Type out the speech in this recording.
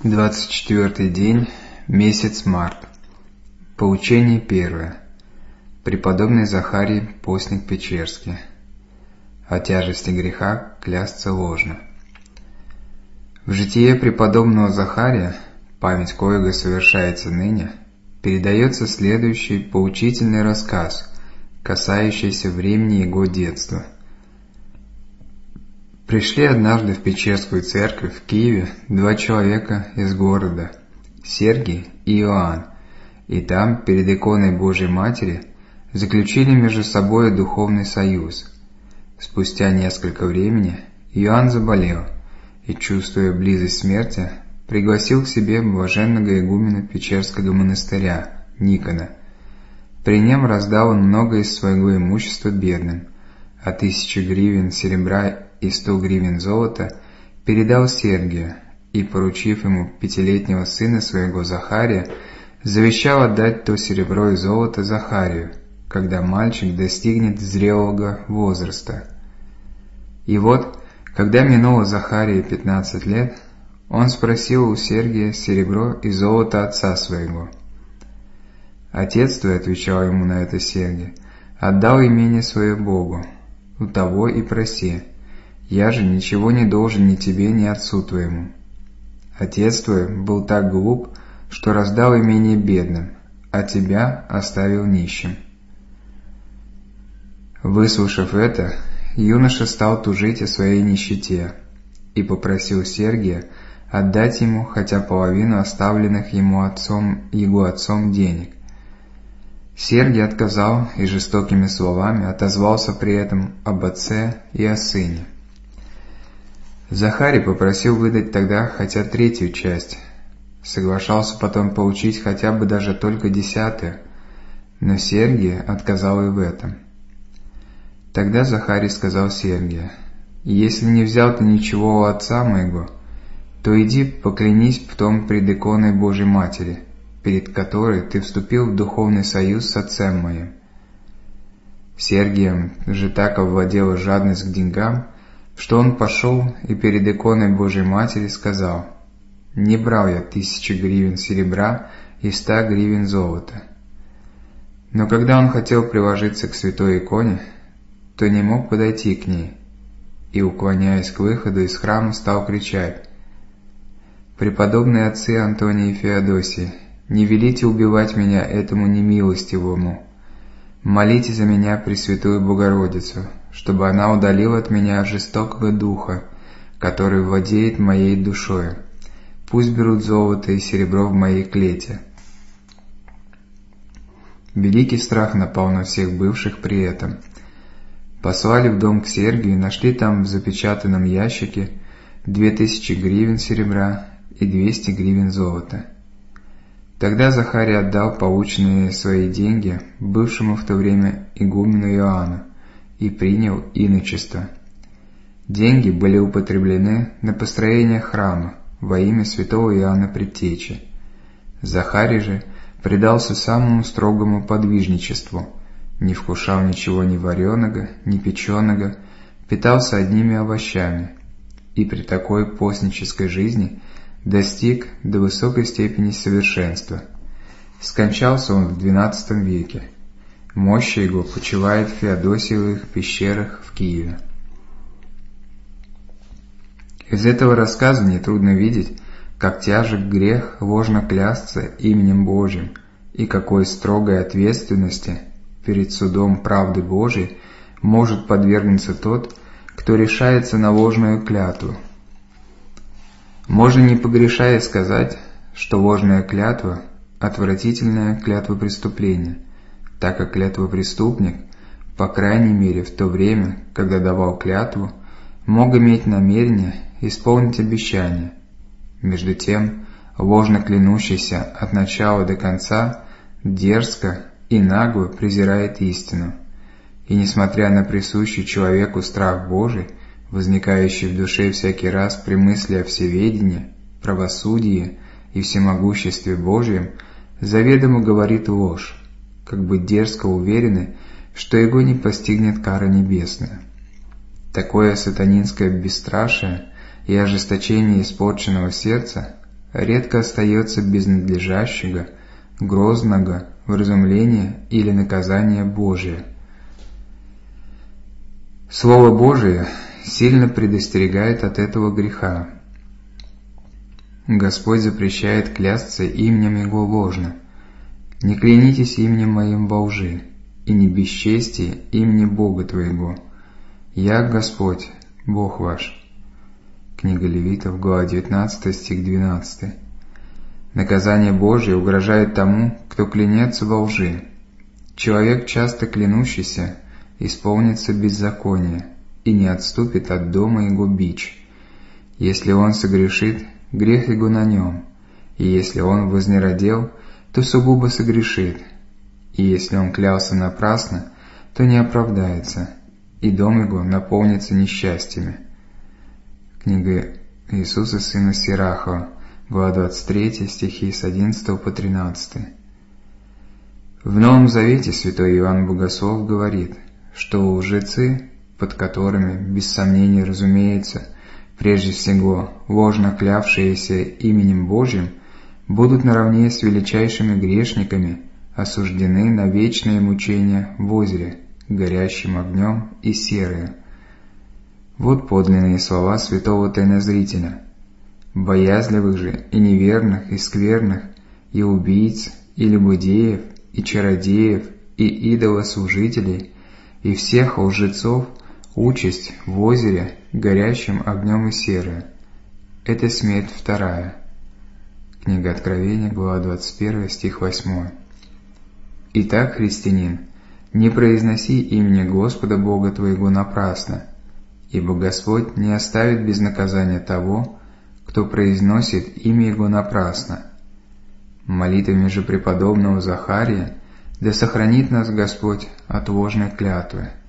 24-й день, месяц март. Поучение первое. Преподобный Захарий, постник Печерский. О тяжести греха клясться ложно. В житие преподобного Захария, память коего совершается ныне, передается следующий поучительный рассказ, касающийся времени его детства. Пришли однажды в Печерскую церковь в Киеве два человека из города, Сергий и Иоанн, и там, перед иконой Божьей Матери, заключили между собой духовный союз. Спустя несколько времени Иоанн заболел и, чувствуя близость смерти, пригласил к себе блаженного игумена Печерского монастыря Никона. При нем раздал он много из своего имущества бедным, а 1000 гривен серебра и 100 гривен золота передал Сергию и, поручив ему 5-летнего сына своего Захария, завещал отдать то серебро и золото Захарию, когда мальчик достигнет зрелого возраста. И вот, когда минуло Захарии 15 лет, он спросил у Сергия серебро и золото отца своего. «Отец твой, — отвечал ему на это Сергий, — отдал имение свое Богу, у того и проси. Я же ничего не должен ни тебе, ни отцу твоему. Отец твой был так глуп, что раздал имение бедным, а тебя оставил нищим». Выслушав это, юноша стал тужить о своей нищете и попросил Сергия отдать ему хотя половину оставленных его отцом денег. Сергий отказал и жестокими словами отозвался при этом об отце и о сыне. Захарий попросил выдать тогда хотя 3-ю часть, соглашался потом получить хотя бы даже только 10-ю, но Сергий отказал и в этом. Тогда Захарий сказал Сергию: «Если не взял ты ничего у отца моего, то иди поклянись в том пред иконой Божьей Матери, перед которой ты вступил в духовный союз с отцем моим». Сергием же так овладела жадность к деньгам, что он пошел и перед иконой Божьей Матери сказал: «Не брал я 1000 гривен серебра и 100 гривен золота». Но когда он хотел приложиться к святой иконе, то не мог подойти к ней, и, уклоняясь к выходу из храма, стал кричать: «Преподобные отцы Антоний и Феодосий, не велите убивать меня этому немилостивому. Молите за меня Пресвятую Богородицу, чтобы она удалила от меня жестокого духа, который владеет моей душою. Пусть берут золото и серебро в моей клете». Великий страх напал на всех бывших при этом. Послали в дом к Сергию и нашли там в запечатанном ящике 2000 гривен серебра и 200 гривен золота. Тогда Захарий отдал полученные свои деньги бывшему в то время игумену Иоанну и принял иночество. Деньги были употреблены на построение храма во имя святого Иоанна Предтечи. Захарий же предался самому строгому подвижничеству, не вкушал ничего ни вареного, ни печеного, питался одними овощами, и при такой постнической жизни достиг до высокой степени совершенства. Скончался он в XII веке. Мощь его почивает в Феодосиевых пещерах в Киеве. Из этого рассказа нетрудно видеть, как тяжек грех ложно клясться именем Божьим, и какой строгой ответственности перед судом правды Божией может подвергнуться тот, кто решается на ложную клятву. Можно не погрешая сказать, что ложная клятва – отвратительная клятва преступления, так как клятвопреступник, по крайней мере в то время, когда давал клятву, мог иметь намерение исполнить обещание. Между тем, ложно клянущийся от начала до конца дерзко и нагло презирает истину, и, несмотря на присущий человеку страх Божий, возникающий в душе всякий раз при мысли о всеведении, правосудии и всемогуществе Божьем, заведомо говорит ложь, как бы дерзко уверенный, что его не постигнет кара небесная. Такое сатанинское бесстрашие и ожесточение испорченного сердца редко остается без надлежащего, грозного вразумления или наказания Божия. Слово Божие сильно предостерегает от этого греха. Господь запрещает клясться именем Его ложно. «Не клянитесь именем Моим во лжи, и не бесчестие имени Бога твоего. Я Господь, Бог ваш». Книга Левитов, глава 19, стих 12. Наказание Божие угрожает тому, кто клянется во лжи. Человек, часто клянущийся, исполнится беззакония и не отступит от дома его бич. Если он согрешит, грех его на нем, и если он вознеродел, то сугубо согрешит, и если он клялся напрасно, то не оправдается, и дом его наполнится несчастьями. Книга Иисуса сына Сирахова, глава 23, стихи с 11 по 13. В Новом Завете святой Иоанн Богослов говорит, что лжецы, под которыми, без сомнения разумеется, прежде всего ложно клявшиеся именем Божьим, будут наравне с величайшими грешниками осуждены на вечное мучение в озере, горящим огнем и серою. Вот подлинные слова святого тайнозрителя. Боязливых же и неверных, и скверных, и убийц, и любодеев, и чародеев, и идолослужителей, и всех лжецов участь в озере, горящим огнем и серою. Это смерть вторая. Книга Откровения, глава 21, стих 8. Итак, христианин, не произноси имени Господа Бога твоего напрасно, ибо Господь не оставит без наказания того, кто произносит имя Его напрасно. Молитвами же преподобного Захария да сохранит нас Господь от ложной клятвы.